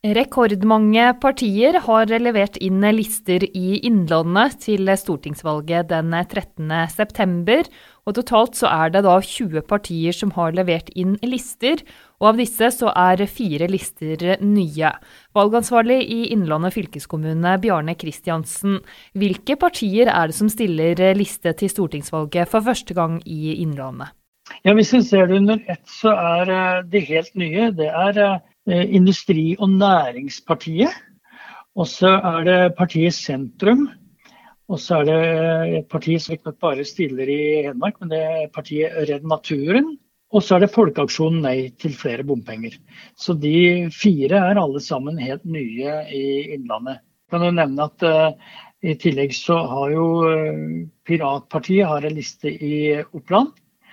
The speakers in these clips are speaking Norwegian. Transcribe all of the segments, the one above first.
Rekordmange partier har levert inn lister i Innlandet til stortingsvalget den 13. september, og totalt så det da 20 partier som har levert inn lister, og av disse så 4 lister nye. Valgansvarlig i Innlandet fylkeskommune, Bjarne Kristiansen, hvilke partier det som stiller liste til stortingsvalget for første gang i Innlandet? Ja, hvis vi ser det under ett, så det helt nye, det Industri- og Næringspartiet, og så det partiet Sentrum, og så det et parti som ikke nok bare stiller i Hedmark, men det partiet Redd Naturen, og så det Folkeaksjonen Nei til flere bompenger. Så de 4 alle sammen helt nye i Innlandet. Jeg kan jo nevne at i tillegg så har jo Piratpartiet har en liste i Oppland,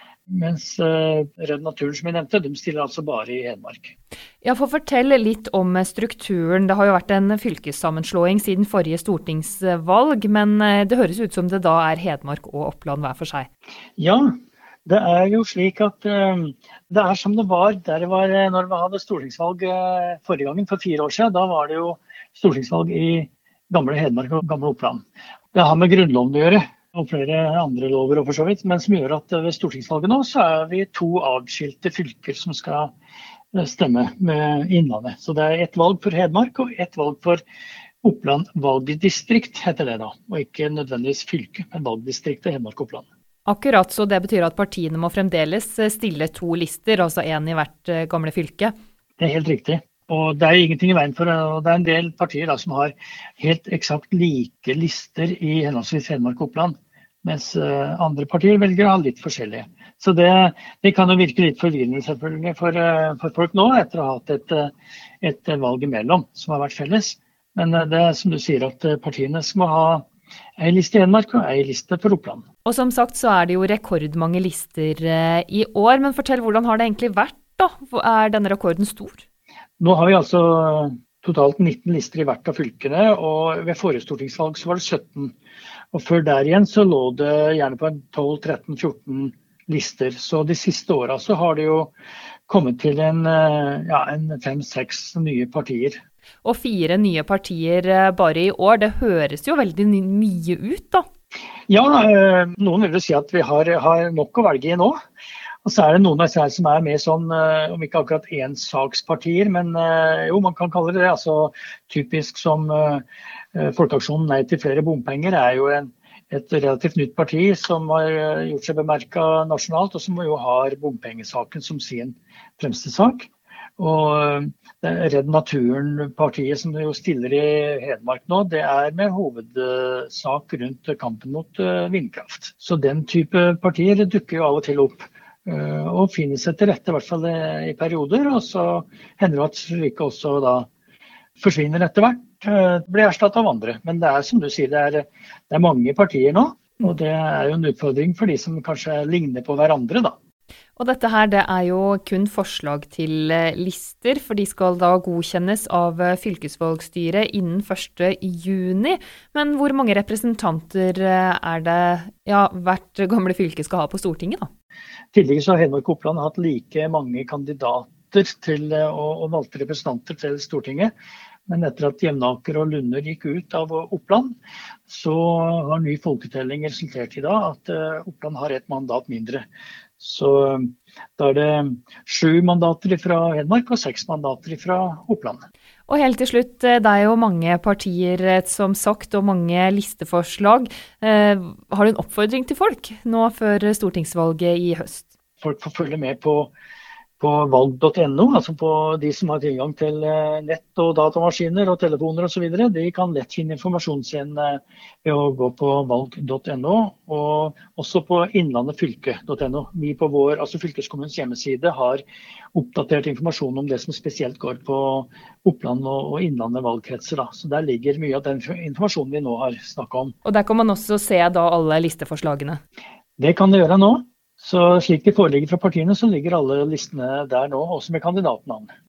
mens Redd Naturen, som jeg nevnte, de stiller altså bare i Hedmark. Ja, for fortell litt om strukturen. Det har jo vært en fylkessammenslåing siden forrige stortingsvalg, men det høres ut som det da Hedmark og Oppland hver for seg. Ja, det jo slik at det som det var når vi hadde stortingsvalg forrige gangen, for 4 år siden. Da var det jo stortingsvalg i gamle Hedmark og gamle Oppland. Det har med grunnloven å gjøre, og flere andre lover og for så vidt, men som gjør at ved stortingsvalget nå så vi 2 avskilte fylker som skal stemme med Innlandet. Så det et valg for Hedmark og et valg for Oppland valgdistrikt heter det da, og ikke nødvendigvis fylke, men valgdistrikt i Hedmark og Oppland. Akkurat, så det betyr at partiene må fremdeles stille 2 lister, altså 1 i hvert gamle fylke? Det helt riktig. Og det ingenting i veien for, og det en del partier da, som har helt eksakt like lister i henholdsvis Hedmark og Oppland, mens andre partier velger å ha litt forskjellige. Så det kan jo virke litt forvirrende selvfølgelig for folk nå, etter å ha hatt et valg imellom som har vært felles. Men det som du sier, at partiene skal ha en liste i Hedmark og en liste for Oppland. Og som sagt så det jo rekordmange lister i år, men fortell hvordan har det egentlig vært da? Denne rekorden stor? Nå har vi altså totalt 19 lister i hvert av fylkene, og ved forrige stortingsvalg så var det 17. Og før der igjen så lå det gjerne på 12, 13, 14 lister. Så de siste årene så har det jo kommet til en 5-6 nye partier. Og 4 nye partier bare i år, det høres jo veldig mye ut da. Ja, noen vil jo si at vi har nok å velge i nå. Og så det noen av disse som mer sånn, om ikke akkurat ensakspartier, men jo, man kan kalle det, altså typisk som Folkeaksjonen Nei til flere bompenger jo et relativt nytt parti som har gjort seg bemerket nasjonalt, og som jo har bompengesaken som sin fremste sak. Og Redd Naturen-partiet som jo stiller i Hedmark nå, det med hovedsak rundt kampen mot vindkraft. Så den type partier dukker jo av og til opp. Og finner seg til rette, i hvert fall i perioder, og så hender det at slike også da forsvinner etter hvert, blir erstattet av andre. Men det som du sier, det mange partier nå, og det jo en utfordring for de som kanskje ligner på hverandre da. Og dette her, det jo kun forslag til lister, for de skal da godkjennes av fylkesvalgstyret innen 1. juni. Men hvor mange representanter det hvert gamle fylke skal ha på Stortinget da? Tidligere så har Hedmark og Oppland hatt like mange kandidater til og valgte representanter til Stortinget. Men etter at Jevnaker og Lunder gikk ut av Oppland, så har ny folketelling resultert i dag at Oppland har 1 mandat mindre. Så da det 7 mandater fra Hedmark og 6 mandater fra Oppland. Og helt til slutt, det jo mange partier som sagt, og mange listeforslag. Har du en oppfordring til folk nå før stortingsvalget i høst? Folk får følge med på valg.no, altså på de som har tilgang til nett og datamaskiner og telefoner og så videre. De kan lett finne informasjonen sin ved å gå på valg.no, og også på innlandetfylke.no. Vi på vår, altså fylkeskommunens hjemmeside, har oppdatert informasjon om det som spesielt går på Oppland og Innlandet valgkretser. Da. Så der ligger mye av den informasjonen vi nå har snakket om. Og der kan man også se da alle listeforslagene? Det kan det gjøre nå. Så slik de foreligger fra partiene, så ligger alle listene der nå, også med kandidatnavn.